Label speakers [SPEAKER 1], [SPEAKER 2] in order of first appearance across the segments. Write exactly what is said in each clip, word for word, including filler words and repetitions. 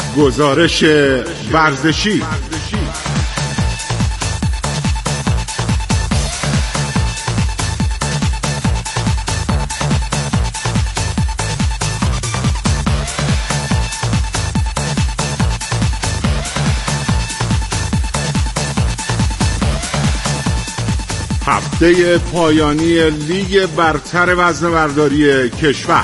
[SPEAKER 1] گزارش ورزشی. هفته پایانی لیگ برتر وزنه‌برداری کشور.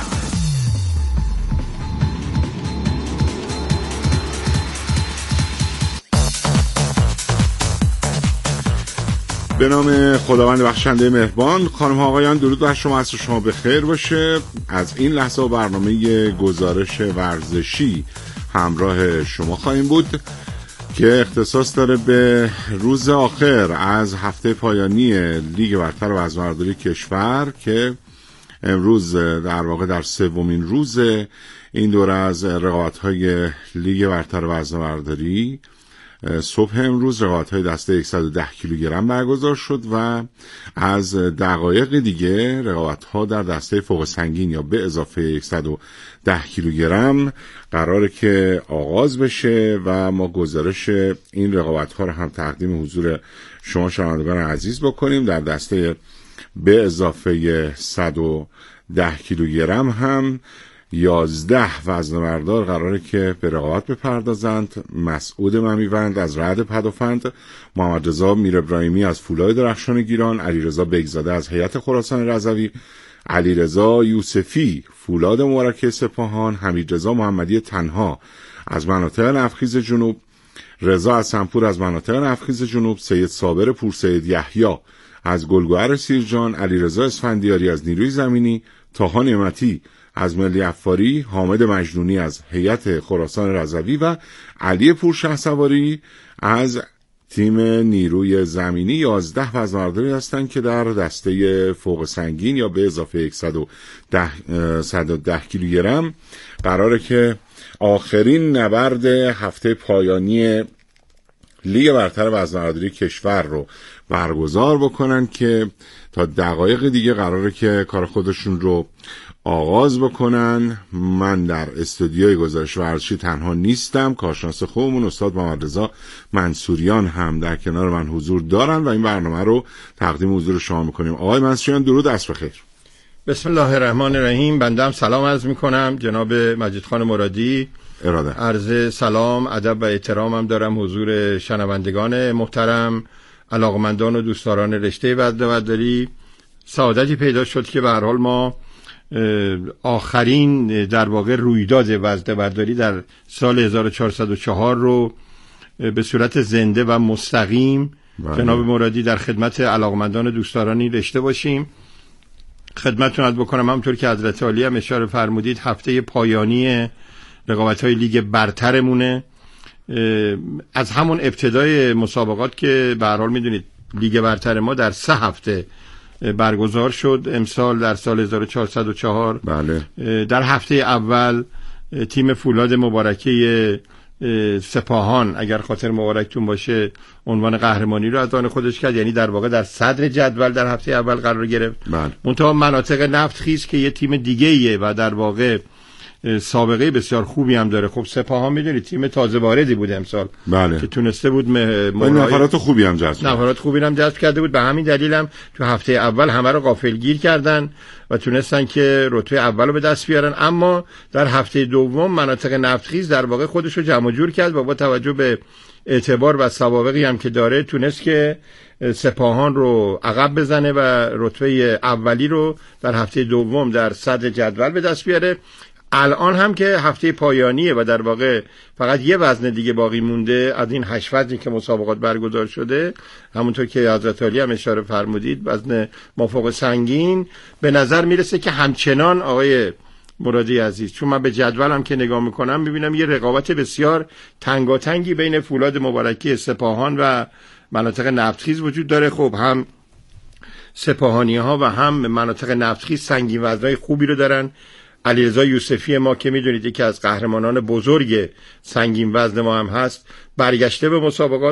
[SPEAKER 1] به نام خداوند بخشنده مهربان. خانم ها آقایان، درود بر شما، عصر شما بخیر باشه. از این لحظه و برنامه گزارش ورزشی همراه شما خواهیم بود که اختصاص داره به روز آخر از هفته پایانی لیگ برتر وزنه‌برداری کشور که امروز در واقع در سومین روز این دوره از رقابت‌های لیگ برتر وزنه‌برداری صبح امروز رقابت‌های دسته صد و ده کیلوگرم برگزار شد و از دقایق دیگه رقابت‌ها در دسته فوق سنگین یا به اضافه صد و ده کیلوگرم قراره که آغاز بشه و ما گزارش این رقابت‌ها رو هم تقدیم حضور شما شنوندگان عزیز بکنیم. در دسته به اضافه صد و ده کیلوگرم هم یازده وزنه‌بردار قراره که به رقابت بپردازند. مسعود ممیوند از رعد پدافند، محمد رضا میر ابراهیمی از فولاد درخشان گیلان، علیرضا بیگزاده از هیئت خراسان رضوی، علیرضا یوسفی فولاد مبارکه سپاهان، حمیدرضا محمدی تنها از مناطق نفخیز جنوب، رضا حسنپور از مناطق نفخیز جنوب، سید صابر پورسید یحیی از گلگهر سیرجان، علیرضا اسفندیاری از نیروی زمینی، طاها نعمتی از ملی افاری، حامد مجنونی از هیئت خراسان رضوی و علی پورشهسواری از تیم نیروی زمینی. یازده وزنه‌برداری هستند که در دسته فوق سنگین یا به اضافه صد و ده کیلوگرم قراره که آخرین نبرد هفته پایانی لیگ برتر وزنه‌برداری کشور رو برگزار بکنن که تا دقایق دیگه قراره که کار خودشون رو آغاز بکنن. من در استودیوی گزارش ورزشی تنها نیستم، کارشناس خوبمون استاد محمد رضا منصوریان هم در کنار من حضور دارن و این برنامه رو تقدیم حضور شما میکنیم. آقای منصوریان درود، عصر بخیر.
[SPEAKER 2] بسم الله الرحمن الرحیم. بنده هم سلام عرض میکنم جناب مجید خان مرادی.
[SPEAKER 1] اراده
[SPEAKER 2] عرض سلام، ادب و احترامم دارم حضور شنوندگان محترم، علاقمندان و دوستداران رشته وزنه‌برداری. سعادتی پیدا شد که به هر حال ما آخرین در واقع رویداد وزنه‌برداری در سال هزار و چهارصد و چهار رو به صورت زنده و مستقیم بله. جناب مرادی در خدمت علاقمندان دوستدارانی رشته باشیم. خدمتتون عرض بکنم همونطور که حضرت عالی هم اشاره فرمودید هفته پایانی رقابت‌های لیگ برترمونه. از همون ابتدای مسابقات که به هر حال میدونید لیگ برتر ما در سه هفته برگزار شد امسال در سال هزار و چهارصد و چهار.
[SPEAKER 1] بله.
[SPEAKER 2] در هفته اول تیم فولاد مبارکه سپاهان اگر خاطر مبارکتون باشه عنوان قهرمانی رو از آن خودش کرد، یعنی در واقع در صدر جدول در هفته اول قرار گرفت.
[SPEAKER 1] بله.
[SPEAKER 2] منتها مناطق نفت خیز که یه تیم دیگه ایه و در واقع سابقه بسیار خوبی هم داره. خب سپاهان میدونید تیم تازه واردی بود امسال.
[SPEAKER 1] بله.
[SPEAKER 2] که تونسته بود مهرای...
[SPEAKER 1] نفرات خوبی هم جذب
[SPEAKER 2] نفرات خوبی هم جذب کرده بود. به همین دلیل هم تو هفته اول همه رو غافلگیر کردن و تونستن که رتبه اول رو به دست بیارن. اما در هفته دوم مناطق نفتخیز در واقع خودش رو جمع جور کرد و با توجه به اعتبار و سوابقی هم که داره تونست که سپاهان رو عقب بزنه و رتبه اولی رو در هفته دوم در صدر جدول به دست بیاره. الان هم که هفته پایانیه و در واقع فقط یه وزن دیگه باقی مونده از این هشت وزنی که مسابقات برگزار شده، همونطور که حضرت عالی هم اشاره فرمودید وزن مافوق سنگین، به نظر میرسه که همچنان آقای مرادی عزیز، چون من به جدولم که نگاه میکنم میبینم یه رقابت بسیار تنگاتنگی بین فولاد مبارکه سپاهان و مناطق نفتخیز وجود داره. خب هم سپاهانی ها و هم مناطق نفتخیز سنگین وزنای خوبی رو دارن. علیرضا یوسفی ما که میدونید یکی از قهرمانان بزرگ سنگین وزن ما هم هست، برگشته به مسابقات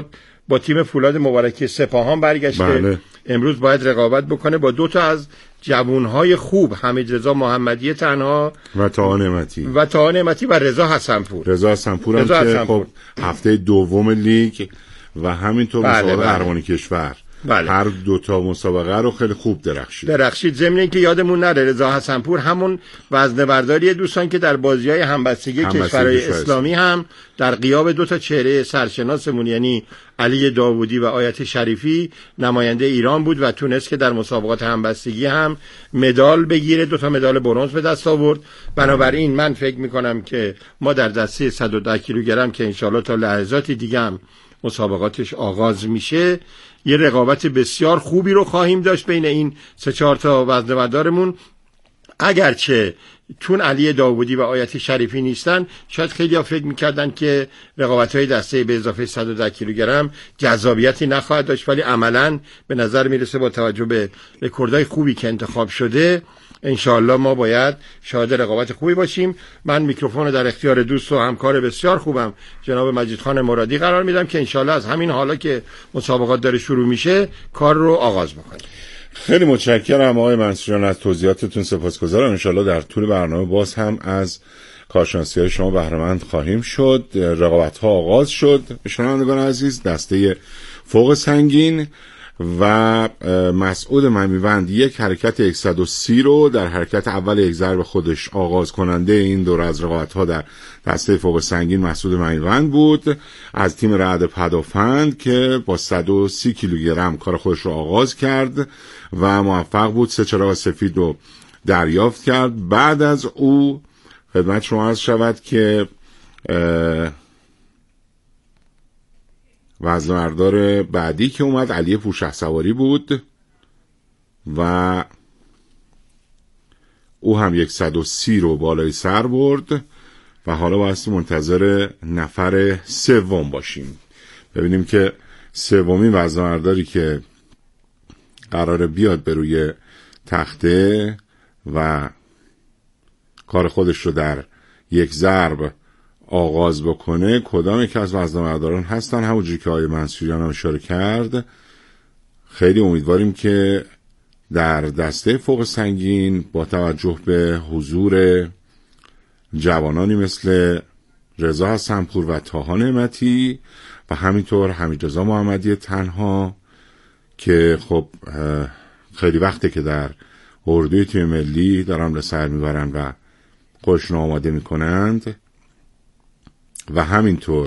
[SPEAKER 2] با تیم فولاد مبارکی سپاهان برگشته.
[SPEAKER 1] بله.
[SPEAKER 2] امروز باید رقابت بکنه با دو تا از جوانهای خوب، حمیدرضا محمدی تنها
[SPEAKER 1] و طاها نعمتی
[SPEAKER 2] و طاها نعمتی و رضا حسنپور.
[SPEAKER 1] رضا حسنپور هم که خب هفته دوم لیگ و همینطور
[SPEAKER 2] بله
[SPEAKER 1] مسابقه
[SPEAKER 2] بله.
[SPEAKER 1] قهرمانی کشور
[SPEAKER 2] بله.
[SPEAKER 1] هر دو تا مسابقه رو خیلی خوب درخشید.
[SPEAKER 2] درخشید. ضمن اینکه یادمون نره رضا حسنپور همون وزنه برداری دوستان که در بازی‌های همبستگی کشورهای اسلامی هم در غیاب دو تا چهره سرشناسمون یعنی علی داوودی و آیت شریفی نماینده ایران بود و تونست که در مسابقات همبستگی هم مدال بگیره، دو تا مدال برنز به دست آورد. بنابراین من فکر می‌کنم که ما در دسته صد و ده کیلوگرم که انشالله تا لحظاتی دیگه هم مسابقاتش آغاز میشه یه رقابت بسیار خوبی رو خواهیم داشت بین این سه چهار تا وزنه بردارمون. اگرچه چون علی داوودی و آیت شریفی نیستن شاید خیلی ها فکر میکردن که رقابت‌های دسته به اضافه صد و ده کیلوگرم جذابیتی نخواهد داشت، ولی عملاً به نظر میرسه با توجه به رکوردهای خوبی که انتخاب شده انشاءالله ما باید شاهد رقابت خوبی باشیم. من میکروفون در اختیار دوست و همکار بسیار خوبم جناب مجید خان مرادی قرار میدم که انشاءالله از همین حالا که مسابقات داره شروع میشه کار رو آغاز بکنیم.
[SPEAKER 1] خیلی متشکرم آقای منصوریان از توضیحاتتون، سپاسگزارم. انشاءالله در طول برنامه باز هم از کارشناسی‌های شما بهره مند خواهیم شد. رقابت‌ها آغاز شد. شنوندگان عزیز، دسته فوق سنگین و مسعود ممیوند یک حرکت صد و سی رو در حرکت اول یک ضرب خودش آغاز کننده این دور از رقابت‌ها در دسته فوق سنگین مسعود ممیوند بود از تیم رعد پدافند که با صد و سی کیلوگرم کار خودش رو آغاز کرد و موفق بود سه چراغ سفید رو دریافت کرد. بعد از او خدمت شما عرض شود که وزنه‌بردار بعدی که اومد علی پورشهسواری بود و او هم یک صد و سی رو بالای سر برد و حالا بایستی منتظر نفر سوم باشیم ببینیم که سومی وزنه‌برداری که قراره بیاد به روی تخته و کار خودش رو در یک ضرب آغاز بکنه کدام یک از وزنه‌برداران هستن. همونجوری که آقای منصوریان هم اشاره کرد خیلی امیدواریم که در دسته فوق سنگین با توجه به حضور جوانانی مثل رضا حسنپور و طاها نعمتی و همینطور حمیدرضا محمدی تنها که خب خیلی وقته که در اردوی تیم ملی دارن به سر میبرن و خودشون آماده میکنند و همینطور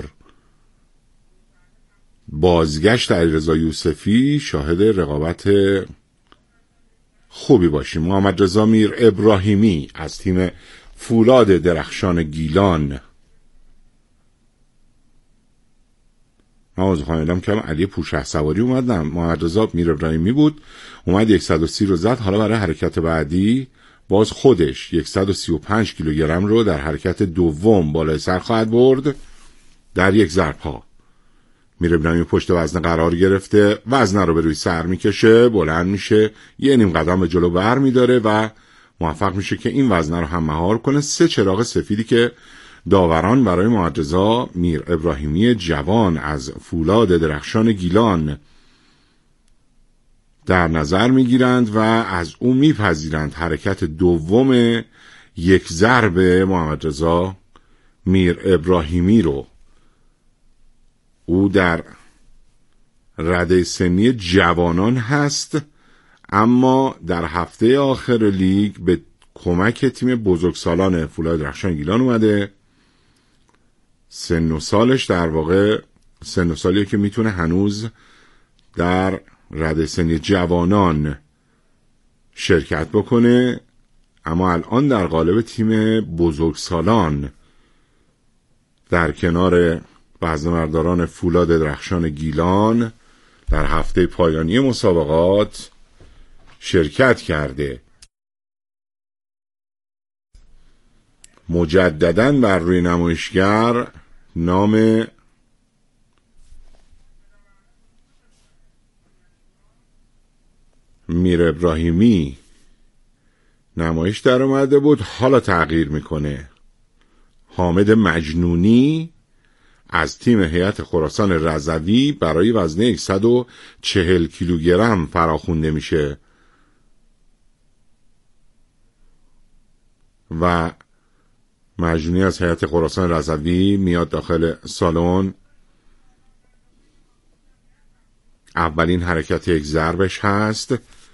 [SPEAKER 1] بازگشت علیرضا یوسفی شاهد رقابت خوبی باشیم. محمد رضا میر ابراهیمی از تیم فولاد درخشان گیلان، من از خواهیدم که علی پورشهسواری اومدم، محمد رضا میر ابراهیمی بود اومد صد و سی رو زد. حالا برای حرکت بعدی باز خودش صد و سی و پنج کیلوگرم رو در حرکت دوم بالای سر خواهد برد در یک ضرب ها. میر ابراهیمی پشت وزنه قرار گرفته، وزنه رو به روی سر میکشه، بلند میشه، یه نیم قدم به جلو بر میداره و موفق میشه که این وزنه رو هم مهار کنه. سه چراغ سفیدی که داوران برای محمد رضا میر ابراهیمی جوان از فولاد درخشان گیلان در نظر میگیرند و از او میپذیرند حرکت دوم یک ضرب محمد رضا میر ابراهیمی رو. او در رده سنی جوانان هست اما در هفته آخر لیگ به کمک تیم بزرگسالان فولاد درخشان گیلان اومده. سن و سالش در واقع سن و سالیه که میتونه هنوز در رده سنی جوانان شرکت بکنه اما الان در قالب تیم بزرگسالان در کنار وزنه‌برداران فولاد درخشان گیلان در هفته پایانی مسابقات شرکت کرده. مجدداً بر روی نمایشگر نام میر ابراهیمی نمایش در اومده بود، حالا تغییر میکنه. حامد مجنونی از تیم هیئت خراسان رضوی برای وزنه صد و چهل کیلوگرم فراخوانده میشه و مجموعی از هیئت خراسان رضوی میاد داخل سالن. اولین حرکت یک ضربش هست،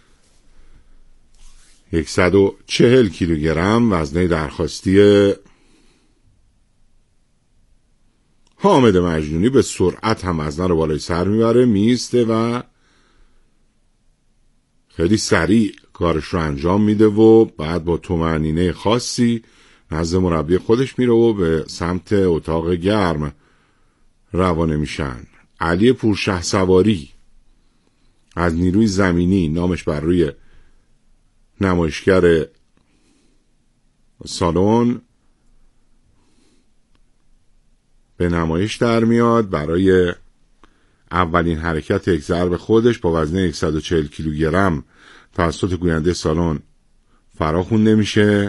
[SPEAKER 1] صد و چهل کیلوگرم وزنه درخواستی حامد مجنونی. به سرعت هم وزنه رو بالای سر میبره، میسته و خیلی سریع کارش رو انجام میده و بعد با طمأنینه خاصی نزد مربی خودش میره و به سمت اتاق گرم روانه میشن. علی پورشهسواری از نیروی زمینی، نامش بر روی نمایشگر سالن به نمایش در میاد برای اولین حرکت یک ضرب خودش با وزنه صد و چهل کیلوگرم توسط گوینده سالن فراخوانده میشه.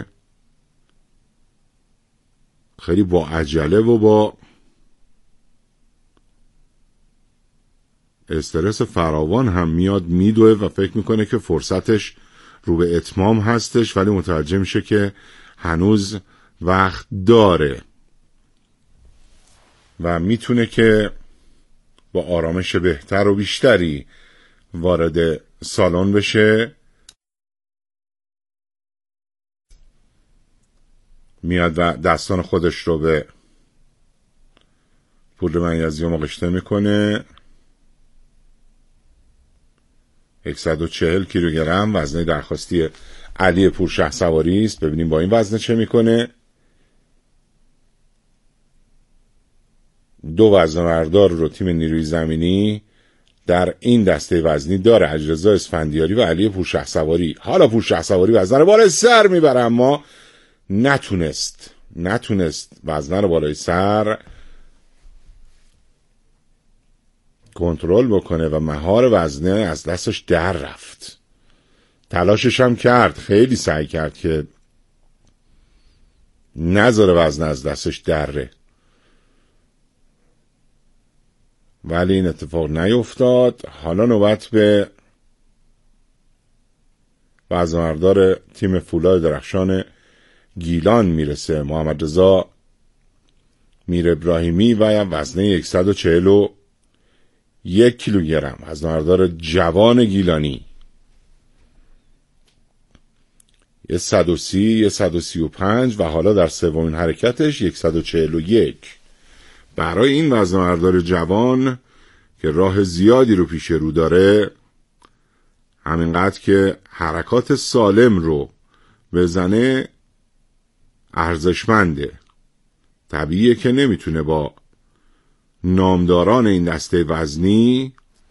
[SPEAKER 1] خیلی با عجله و با استرس فراوان هم میاد میدوه و فکر میکنه که فرصتش رو به اتمام هستش، ولی متوجه میشه که هنوز وقت داره و میتونه که با آرامش بهتر و بیشتری وارد سالن بشه. میاد و دستان خودش رو به پودر منیزیم مغشته میکنه. صد و چهل کیلوگرم وزنه درخواستی علی پورشهسواری است. ببینیم با این وزنه چه میکنه. دو وزنه‌بردار رو تیم نیروی زمینی در این دسته وزنی داره، علیرضا اسفندیاری و علی پورشهسواری. حالا پورشهسواری وزنه رو بالای سر میبره، اما نتونست نتونست وزنه رو بالای سر کنترل بکنه و مهار وزنه از دستش در رفت. تلاشش هم کرد، خیلی سعی کرد که نذاره وزنه از دستش دره، ولی این اتفاق نیفتاد. حالا نوبت به وزنه‌بردار تیم فولاد درخشان گیلان میرسه، محمد رضا میر ابراهیمی و وزنه صد و چهل و یک کیلوگرم وزنه‌بردار جوان گیلانی. یه صد و سی، یه صد و سی و پنج و حالا در سومین حرکتش صد و چهل و یک. برای این وزنه‌بردار جوان که راه زیادی رو پیش رو داره، همینقدر که حرکات سالم رو بزنه ارزشمنده. طبیعیه که نمیتونه با نامداران این دسته وزنی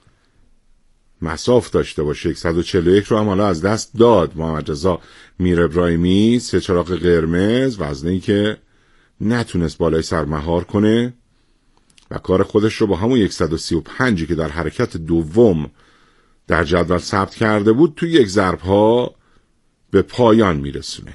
[SPEAKER 1] مساف داشته باشه. صد و چهل و یک رو هم حالا از دست داد محمد رضا میر ابراهیمی، سه چراغ قرمز، وزنی که نتونست بالای سر مهار کنه و کار خودش رو با همون صد و سی و پنج که در حرکت دوم در جدول ثبت کرده بود توی یک ضرب ها به پایان میرسونه.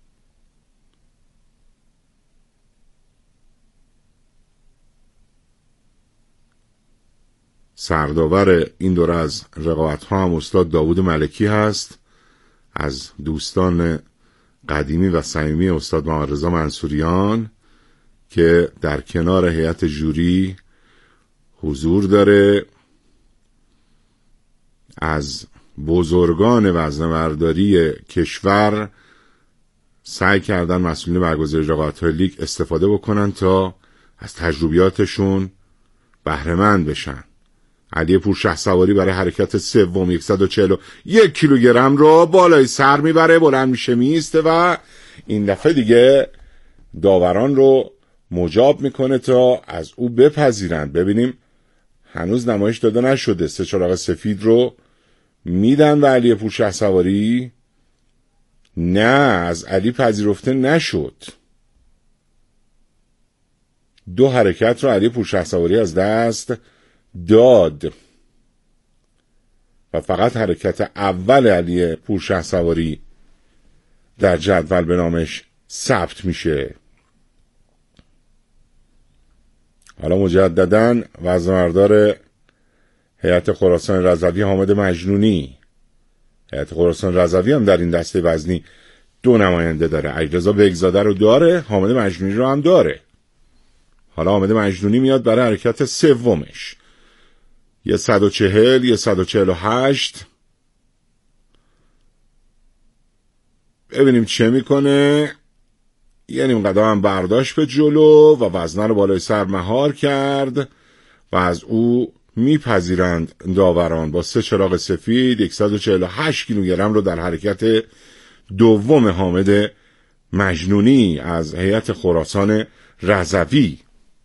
[SPEAKER 1] سردآور این دوره از رقابت ها هم استاد داوود ملکی هست، از دوستان قدیمی و صمیمی استاد محمد رضا منصوریان که در کنار هیئت جوری حضور داره. از بزرگان وزنه‌برداری کشور سعی کردن مسئولین برگزاری رقابت‌های لیگ استفاده بکنن تا از تجربیاتشون بهره مند بشن. علی پورشهسواری برای حرکت سوم صد و چهل و یک کیلوگرم رو بالای سر میبره، بلند میشه میسته و این دفعه دیگه داوران رو مجاب میکنه تا از او بپذیرند. ببینیم هنوز نمایش داده نشده. سه چراغ سفید رو میدن و علی پورشهسواری نه، از علی پذیرفته نشد. دو حرکت رو علی پورشهسواری از دست داد و فقط حرکت اول علی پورشهسواری در جدول به نامش ثبت میشه. حالا مجدداً وزنه‌بردار هیئت خراسان رضوی حامد مجنونی، هیئت خراسان رضوی هم در این دسته وزنی دو نماینده داره، علیرضا بگزاده رو داره، حامد مجنونی رو هم داره. حالا حامد مجنونی میاد برای حرکت سومش، یه صد و چهل، یه صد و چهل و هشت. ببینیم چه میکنه. یه نیم قدم هم برداشت به جلو و وزنه رو بالای سر مهار کرد و از او میپذیرند داوران با سه چراغ سفید صد و چهل و هشت کیلوگرم رو در حرکت دوم حامد مجنونی از هیئت خراسان رضوی.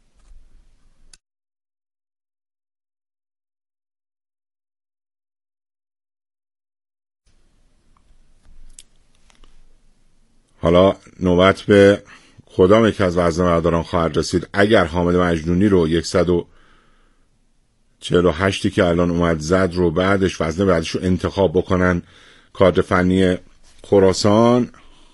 [SPEAKER 1] حالا نوبت به کدام یک از وزنه‌برداران خواهد رسید. اگر حامد مجنونی رو صد و چهل و هشت که الان اومد زد رو بعدش وزن بعدش رو انتخاب بکنن کادر فنی خراسان،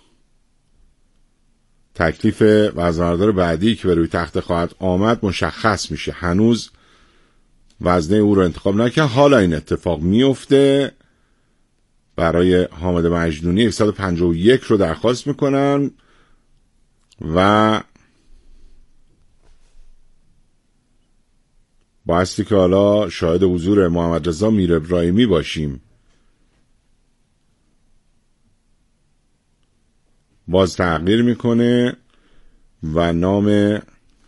[SPEAKER 1] تکلیف وزنه‌بردار بعدی که به روی تخت خواهد آمد مشخص میشه. هنوز وزنه او رو انتخاب نکرد. حالا این اتفاق میفته. برای حامد مجنونی صد و پنجاه و یک رو درخواست میکنن و بایستی که حالا شاهد حضور محمد رضا میر ابراهیمی باشیم. باز تغییر میکنه و نام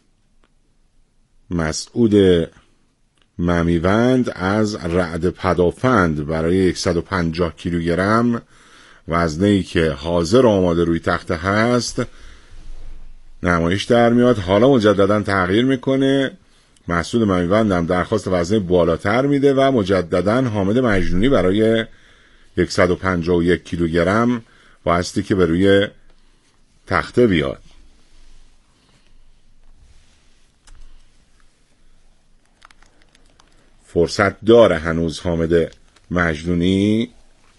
[SPEAKER 1] مسعود ممیوند از رعد پدافند برای صد و پنجاه کیلوگرم وزنه‌ای که حاضر آماده روی تخت هست نمایش در میاد. حالا مجددا تغییر میکنه. مسعود ممیوند هم درخواست وزنه بالاتر میده و مجددا حامد مجنونی برای صد و پنجاه و یک کیلوگرم بایستی که به روی تخته بیاد. فرصت داره هنوز حامد مجنونی،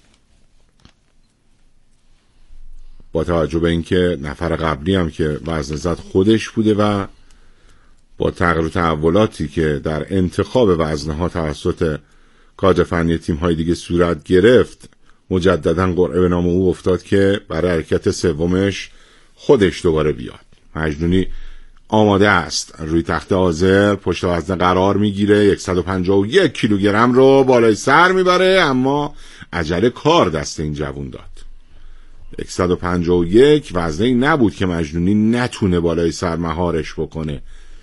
[SPEAKER 1] با توجه به اینکه نفر قبلی هم که وزن زد خودش بوده و با تغییر و تحولاتی که در انتخاب وزنها توسط کادر فنی تیم‌های دیگه صورت گرفت مجددا قرعه به نام او افتاد که برای حرکت سومش خودش دوباره بیاد. مجنونی آماده است، روی تخت حاضر پشت وزنه قرار میگیره، صد و پنجاه و یک کیلوگرم رو بالای سر میبره، اما عجله کار دست این جوون داد. صد و پنجاه و یک وزنه‌ای نبود که مجنونی نتونه بالای سر مهارش بکنه،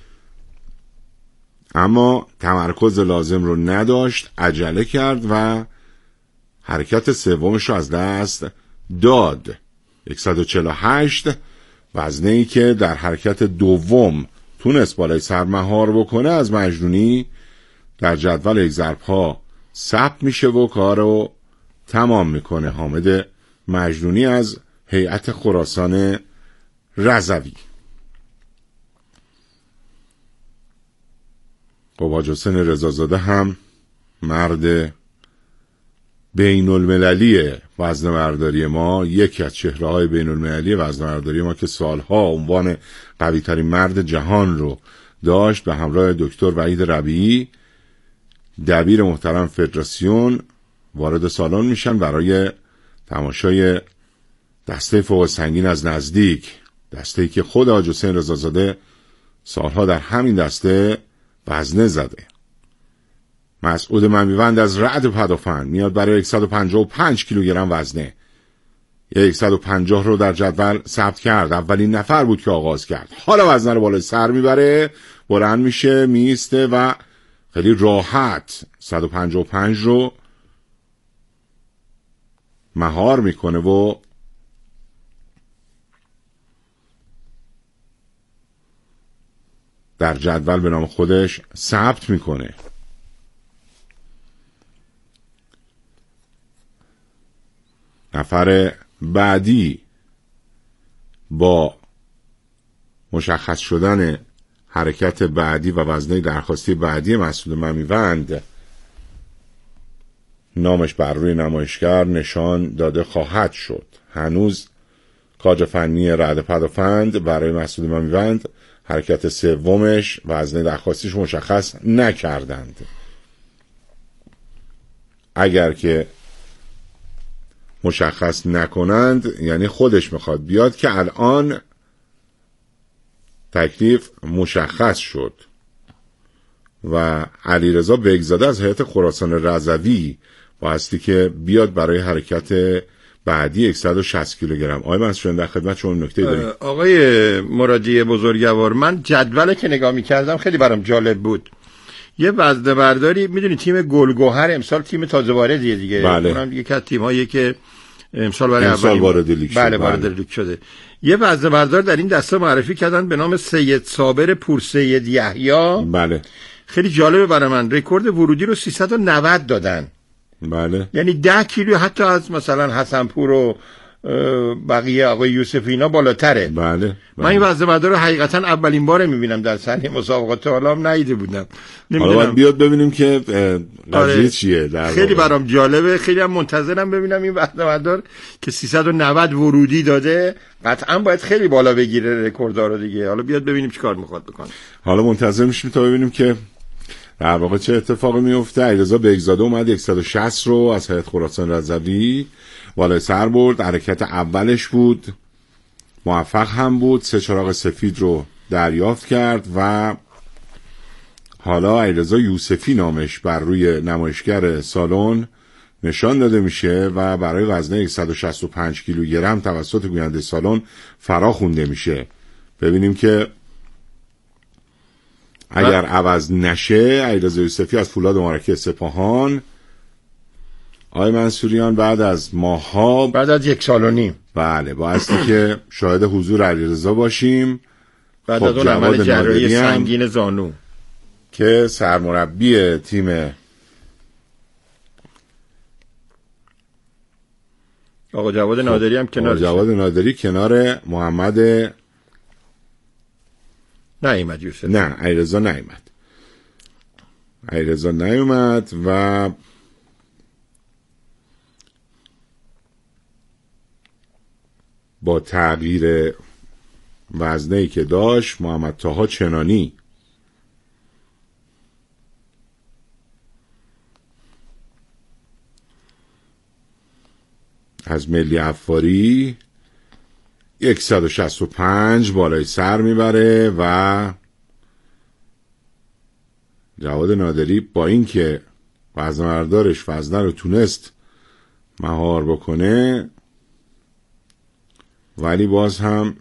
[SPEAKER 1] اما تمرکز لازم رو نداشت، عجله کرد و حرکت سومش رو از دست داد. صد و چهل و هشت وزنه‌ای که در حرکت دوم تونست بالای سر مهار بکنه از مجنونی در جدول یک ضرب‌ها ثبت میشه و کارو تمام میکنه حامد مجنونی از هیئت خراسان رضوی. خب حاج حسین رضازاده هم مرد بین المللی وزنه‌برداری ما، یکی از چهره‌های بین المللی وزنه‌برداری ما که سالها عنوان قوی ترین مرد جهان رو داشت، به همراه دکتر وحید ربیعی دبیر محترم فدراسیون وارد سالن میشن برای تماشای دسته فوق سنگین از نزدیک، دسته‌ای که خود حاج حسین رضازاده سالها در همین دسته وزنه زده. مسعود ممیوند از رعد پدافند میاد برای صد و پنجاه و پنج کیلوگرم وزنه. صد و پنجاه رو در جدول ثبت کرد، اولین نفر بود که آغاز کرد. حالا وزنه رو بالای سر میبره، بلند میشه، میسته و خیلی راحت صد و پنجاه و پنج رو مهار میکنه و در جدول به نام خودش ثبت میکنه. نفر بعدی با مشخص شدن حرکت بعدی و وزنه درخواستی بعدی مسعود ممیوند نامش بر روی نمایشگر نشان داده خواهد شد. هنوز کادر فنی رعد پدافند برای مسعود ممیوند حرکت سومش وزنه درخواستیش مشخص نکردند. اگر که مشخص نکنند یعنی خودش میخواد بیاد که الان تکلیف مشخص شد و علیرضا بیگزاده از هیئت خراسان رضوی بایستی که بیاد برای حرکت بعدی صد و شصت کیلوگرم. آقای مسعود در خدمت شما نکته داریم.
[SPEAKER 2] آقای مرادی بزرگوار، من جدول که نگاه می‌کردم خیلی برام جالب بود. یه وزنه برداری، میدونی تیم گلگهر امسال تیم تازه واردیه دیگه،
[SPEAKER 1] بله.
[SPEAKER 2] اونم یکی از تیمایی که امسال برای
[SPEAKER 1] امسال وارد لیگ شده.
[SPEAKER 2] بله وارد لیگ شده. یه وزنه بردار در این دسته معرفی کردن به نام سید صابر پورسید یحیی.
[SPEAKER 1] بله.
[SPEAKER 2] خیلی جالبه برای من، رکورد ورودی رو سیصد و نود دادن.
[SPEAKER 1] بله.
[SPEAKER 2] یعنی ده کیلو حتی از مثلا حسنپور و بقیه آقای یوسفی اینا بالاتره.
[SPEAKER 1] بله. بله.
[SPEAKER 2] من این وزنه بردار رو حقیقتا اولین باره میبینم در صحنه مسابقات، حالا هم ندیده بودم.
[SPEAKER 1] حالا باید بیاد ببینیم که قضیه
[SPEAKER 2] آره.
[SPEAKER 1] چیه در
[SPEAKER 2] خیلی برام جالبه، خیلی هم منتظرم ببینم این وزنه بردار که سیصد و نود ورودی داده قطعا باید خیلی بالا بگیره رکوردها رو دیگه. حالا بیاد ببینیم چیکار میخواد بکنه.
[SPEAKER 1] حالا منتظر میشیم تا ببینیم که در واقع چه اتفاقی میفته. علیرضا بیگزاده اومد صد و شصت رو از هیئت خراسان رضوی بالای سر برد. حرکت اولش بود، موفق هم بود، سه چراغ سفید رو دریافت کرد و حالا علیرضا یوسفی نامش بر روی نمایشگر سالن نشان داده میشه و برای وزنه صد و شصت و پنج کیلوگرم توسط گوینده سالن فرا خونده میشه. ببینیم که اگر عوض نشه علیرضا یوسفی از فولاد مبارکه سپاهان، آقای منصوریان، بعد از ماها،
[SPEAKER 2] بعد از یک سال و نیم،
[SPEAKER 1] بله بایستی که شاهد حضور علیرضا باشیم
[SPEAKER 2] بعد
[SPEAKER 1] خب
[SPEAKER 2] از اون عمل جراحی سنگین زانو
[SPEAKER 1] که سرمربی تیم
[SPEAKER 2] آقا جواد نادری هم کنار
[SPEAKER 1] جواد نادری کنار محمد
[SPEAKER 2] نیامد. یوسف
[SPEAKER 1] نه علیرضا نیامد. علیرضا نیامد و با تغییر وزنه‌ای که داشت محمد طاها چنانی از ملی عفاری صد و شصت و پنج بالای سر میبره و جواد نادری با اینکه وزن بردارش وزنه رو تونست مهار بکنه ولی باز هم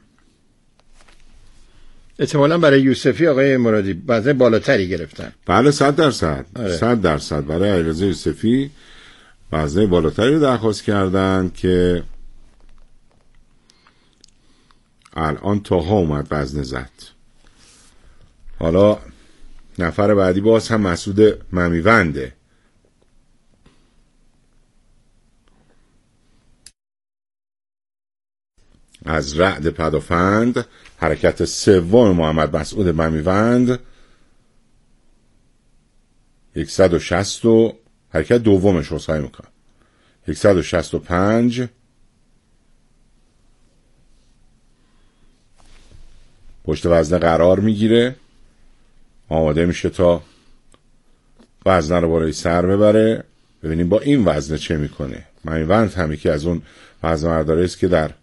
[SPEAKER 2] احتمالاً برای یوسفی آقای مرادی وزن بالاتری گرفتن.
[SPEAKER 1] بله صد درصد
[SPEAKER 2] آره.
[SPEAKER 1] صد درصد برای علیرضا یوسفی وزن بالاتری رو درخواست کردن که الان تاها اومد وزن زد. حالا نفر بعدی باز هم مسعود ممیونده. از رعد پدافند حرکت سوم محمد مسعود ممیوند صد و شصت و حرکت دومش رو سعی میکنم صد و شصت و پنج پشت وزنه قرار میگیره، آماده میشه تا وزنه رو بالای سر ببره. ببینیم با این وزنه چه میکنه. ممیوند هم یکی از اون وزن برداری است که در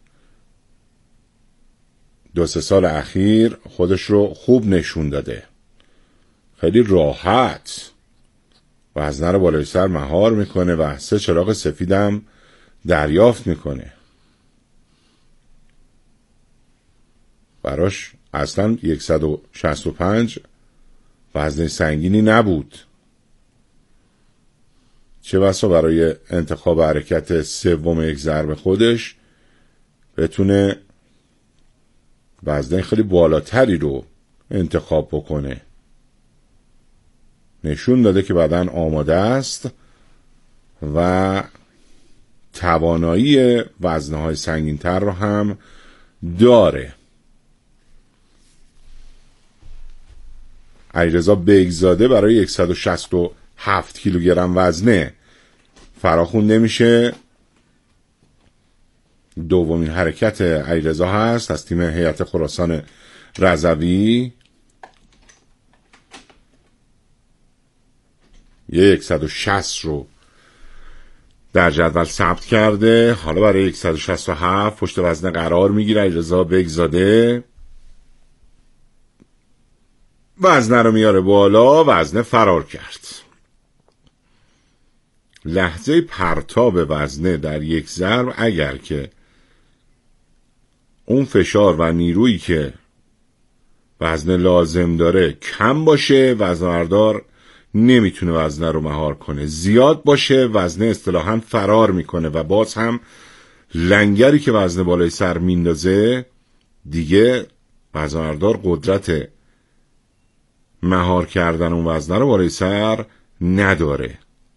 [SPEAKER 1] دو سه سال اخیر خودش رو خوب نشون داده. خیلی راحت وزنه رو بالای سر مهار میکنه و سه چراغ سفیدم دریافت میکنه. براش اصلا صد و شصت و پنج وزن سنگینی نبود، چه بسا برای انتخاب حرکت سوم یک ضرب خودش بتونه وزنه خیلی بالاتری رو انتخاب بکنه. نشون داده که بدن آماده است و توانایی وزنه‌های سنگین‌تر رو هم داره. علیرضا بیگزاده برای صد و شصت و هفت کیلوگرم وزنه فراخوند نمیشه دومین حرکت علیرضا هست از تیم هیئت خراسان رضوی. یک صد و شصت رو در جدول ثبت کرده. حالا برای صد و شصت و هفت پشت وزنه قرار میگیره علیرضا بگزاده. وزنه رو میاره بالا، وزنه فرار کرد. لحظه پرتاب وزنه در یک ضرب اگر که اون فشار و نیرویی که وزنه لازم داره کم باشه، وزنه‌بردار نمیتونه وزنه رو مهار کنه. زیاد باشه وزنه اصطلاحاً فرار میکنه و باز هم لنگری که وزنه بالای سر میندازه دیگه وزنه‌بردار قدرت مهار کردن اون وزنه رو بالای سر نداره.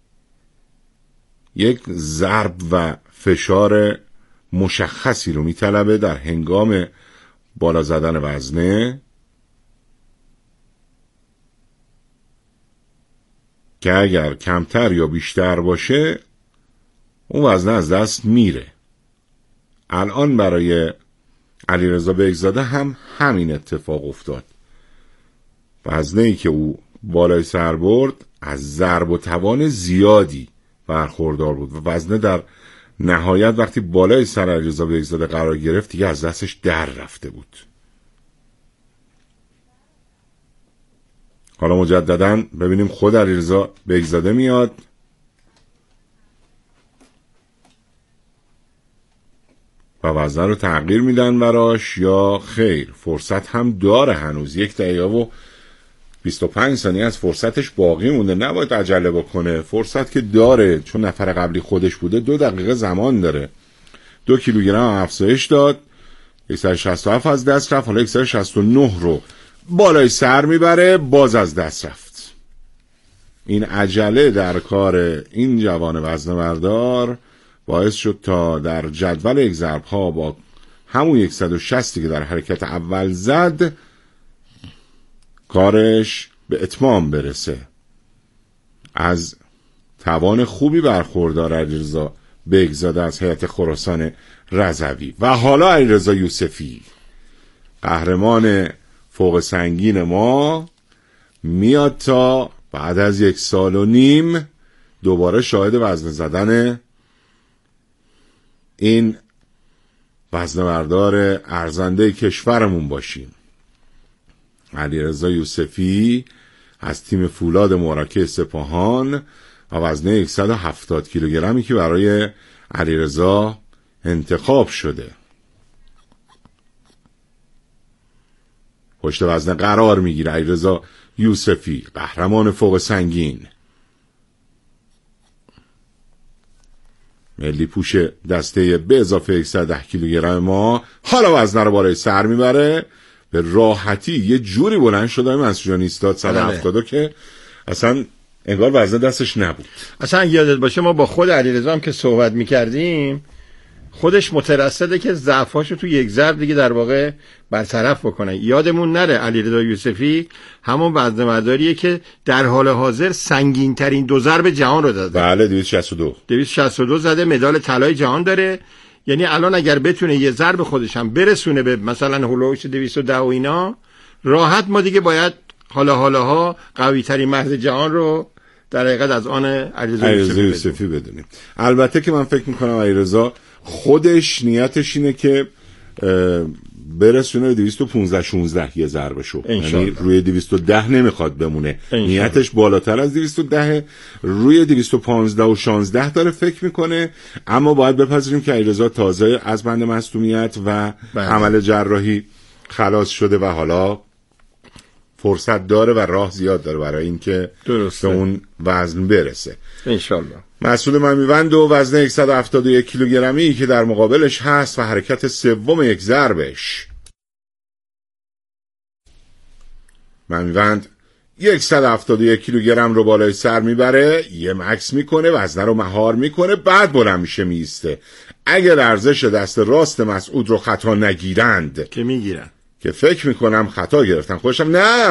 [SPEAKER 1] یک ضرب و فشار مشخصی رو میطلبه در هنگام بالا زدن وزنه که اگر کمتر یا بیشتر باشه اون وزنه از دست میره. الان برای علیرضا بگزاده هم همین اتفاق افتاد. وزنه‌ای که او بالای سر برد از ضرب و توان زیادی برخوردار بود و وزنه در نهایت وقتی بالای سر علیرضا بگزاده قرار گرفت دیگه از دستش در رفته بود. حالا مجدداً ببینیم خود علیرضا بگزاده میاد. و وزنه رو تغییر میدن براش یا خیر. فرصت هم داره هنوز. یک دقیقه و بیست و پنج ثانیه از فرصتش باقی مونده. نباید عجله بکنه. فرصت که داره چون نفر قبلی خودش بوده. دو دقیقه زمان داره. دو کیلوگرم افزایش داد. صد و شصت و هفت از دست رفت. حالا صد و شصت و نه رو بالای سر میبره. باز از دست رفت. این عجله در کار این جوان وزنه بردار باعث شد تا در جدول یک ضرب ها با همون صد و شصت که در حرکت اول زد کارش به اتمام برسه. از توان خوبی برخوردار علیرضا بگزاده از هیئت خراسان رضوی. و حالا علیرضا یوسفی قهرمان فوق سنگین ما میاد تا بعد از یک سال و نیم دوباره شاهد وزنه زدن این وزنه بردار ارزنده کشورمون باشیم. علیرضا یوسفی از تیم فولاد مراکه سپاهان و وزنه صد و هفتاد کیلوگرمی که برای علیرضا انتخاب شده پشت وزنه قرار میگیره. علیرضا یوسفی قهرمان فوق سنگین، ملی پوش دسته به اضافه صد و ده کیلوگرم ما. حالا وزنه رو بالای سر میبره به راحتی. یه جوری بلند شده مسجون ایستاد صد و هفتاد که اصلا انگار وزنه دستش نبود.
[SPEAKER 2] اصلا یادت باشه ما با خود علیرضا هم که صحبت میکردیم خودش مترصده که ضعفاشو تو یک ضرب دیگه در واقع برطرف بکنه. یادمون نره علیرضا یوسفی همون وزنه برداریه که در حال حاضر سنگین ترین دو ضرب جهان رو داده.
[SPEAKER 1] بله دویست و شصت و دو
[SPEAKER 2] دویست و شصت و دو زده، مدال طلای جهان داره. یعنی الان اگر بتونه یه ضرب خودش هم برسونه به مثلا هولوش دویست و ده و اینا راحت ما دیگه باید حالا حالاها قوی ترین مرد جهان رو در حقیقت از آن علیرضا
[SPEAKER 1] یوسفی, یوسفی بدونیم. البته که من فکر میکنم علیرضا خودش نیتش اینه که برسونه دویست و پانزده شانزده یه ضربشو، یعنی روی دویست و ده نمیخواد بمونه. نیتش بالاتر از دویست و ده روی دویست و پانزده و شانزده داره فکر میکنه. اما باید بپذیریم که علیرضا تازه از بند مصدومیت و بله. عمل جراحی خلاص شده و حالا فرصت داره و راه زیاد داره برای اینکه به اون وزن برسه
[SPEAKER 2] انشالله.
[SPEAKER 1] مسئول ممیوند و وزن صد و هفتاد و یک کیلوگرمی که در مقابلش هست و حرکت سوم یک ضربش. ممیوند صد و هفتاد و یک کیلوگرم رو بالای سر میبره، یه مکس میکنه، وزنه رو مهار میکنه، بعد بلند میشه میسته. اگر ارزش دست راست مسعود رو خطا نگیرند
[SPEAKER 2] که میگیرن،
[SPEAKER 1] که فکر میکنم خطا گرفتن خودشم، نه